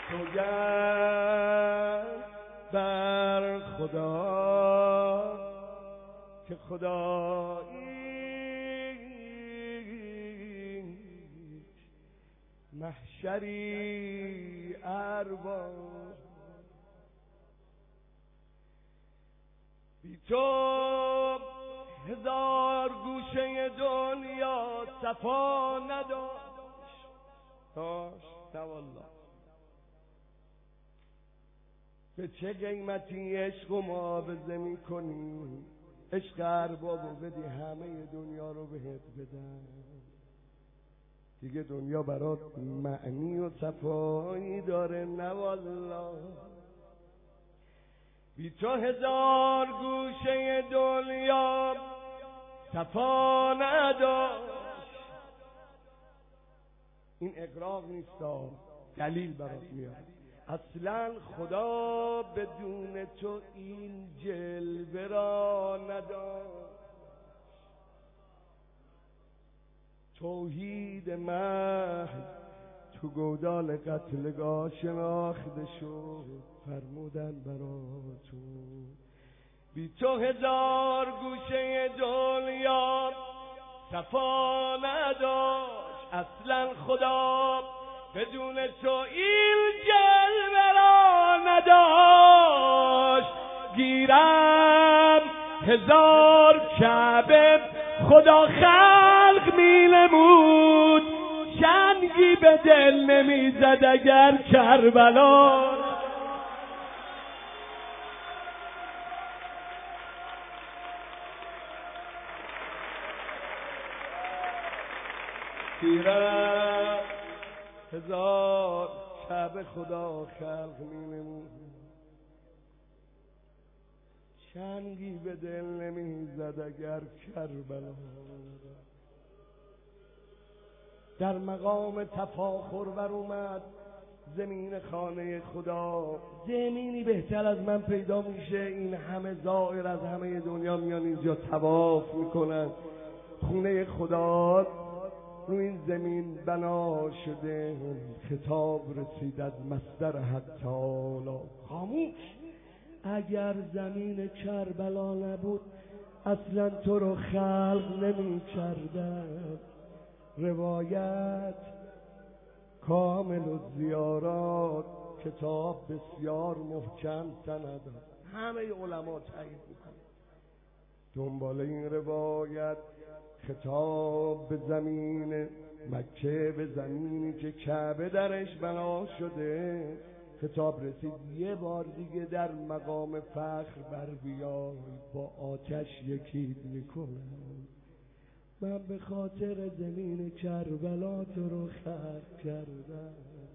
سوگند بر خدا که خدایی محشری ارباب بی تو هزار گوشه دنیا صفا نداشت نه والله. به چه قیمتی عشق و معاوضه می کنی؟ عشق اربابو بدی همه دنیا رو بهت بدن، دیگه دنیا برات معنی و صفایی داره؟ نه والله. بی تو هزار گوشه دنیا صفا نداشت. این اقراق نیستا، دلیل برات میاد. اصلا خدا بدون تو این جلوه را نداشت. توحید محض تو گودال قتلگاه شناخته شد، فرمودن براتون بی تو هزار گوشه دنیا صفا نداشت. اصلا خدا بدون تو این جلوه را نداشت. گیرم هزار کعبه خدا خلق می نمود، چنگی به دل نمی زد اگر کربلا. گیرم هزار کعبه خدا خلق می نمود، چنگی به دل نمی زد اگر کربلا. در مقام تفاخر بر اومد زمین خانه خدا. زمینی بهتر از من پیدا میشه؟ این همه زائر از همه دنیا میان اینجا طواف میکنن. خونه خدا رو این زمین بنا شده. خطاب رسید از مصدر حق تعالی: خاموش، اگر زمین کربلا نبود اصلا تو رو خلق نمی کردن. روایت کامل و زیارات، کتاب بسیار محکم سند، همه علما تایید میکنن. دنبال این روایت خطاب به زمین مکه، به زمینی که کعبه درش بنا شده، خطاب رسید یه بار دیگه در مقام فخر بر بیای، با آتش یکیت میکنم. من به خاطر زمین کربلا تو رو خلق کردم.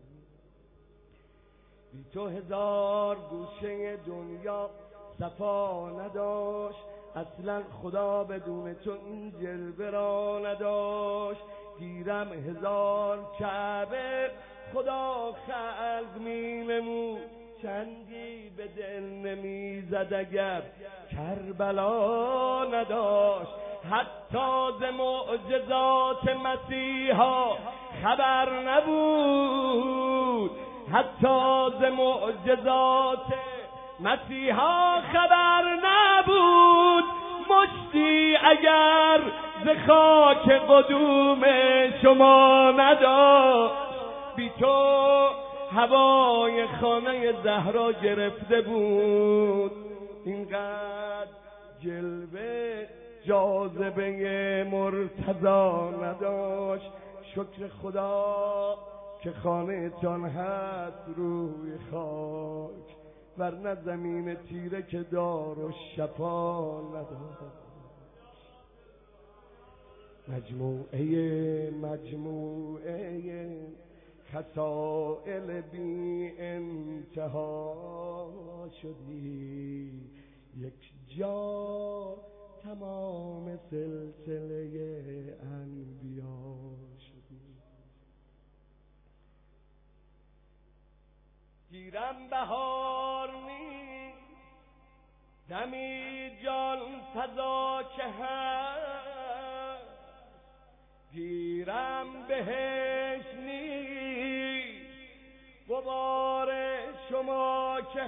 بی تو هزار گوشه دنیا صفا نداشت. اصلا خدا بدون تو این جلوه را نداشت. گیرم هزار کعبه خدا خلق می نمود، چنگی به دل نمی زد اگر کربلا نداشت. حتی ز معجزات مسیحا خبر نبود، حتی ز معجزات مسیحا خبر نبود. مشتی اگر ز خاک قدوم شما نداشت. بی تو هوای خانه زهرا گرفته بود. اینقدر جلوه جاذبه مرتضا نداشت. شکر خدا که خانه تان هست روی خاک، ورنه زمین تیره که دار و شفا نداشت. مجموعه خسائل بی انتها شدی، یک جا تمام سلسله انبیا شدی. گیرم بهار نیست، دمی جان فضا که هست. گیرم بهش نیست، و غبار شما که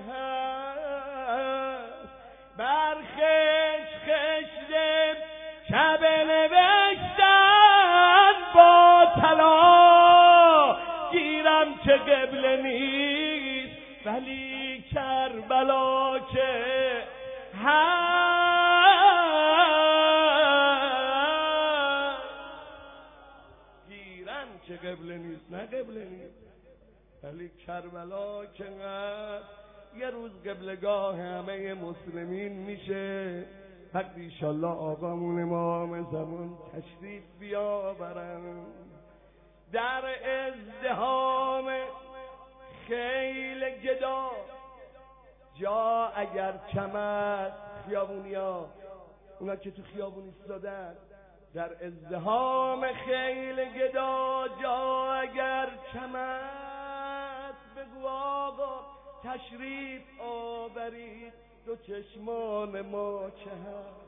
هست بر خش خشت شب نوشتن با طلا گیرم که قبله نیست ولی کربلا که هست گیرم که قبله نیست نه قبله نیست ولی کربلا که هست یه روز قبلگاه همه مسلمین میشه وقتی انشالله آقامون امام زمان تشریف بیاورن در ازدحام خیل گدا جا اگر کم است خیابونیا اونا که تو خیابون ایستادن در ازدحام خیل گدا جا اگر کم است بگو آقا تشریف آورید دو چشمان ما که هست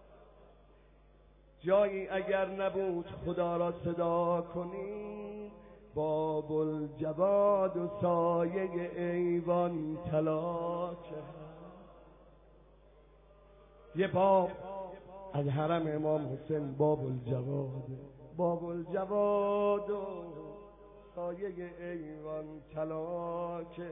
جایی اگر نبود خدا را صدا کنید باب الجواد و سایه ایوان طلا که هست یه باب از حرم امام حسین باب الجواد و سایه ایوان طلا که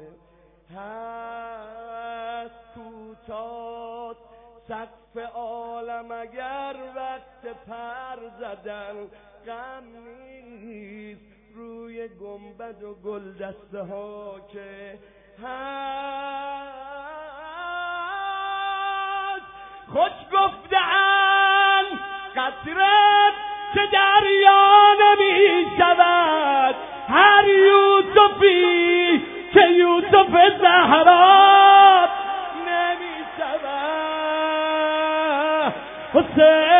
هست کوتاه سقف عالم اگر وقت پر زدن غم نیست روی گنبد و گل دسته ها که هست خوش گفتن قطرت که دریا نمی شود هر یوسفی که یوسف زهرا نمی شود حسین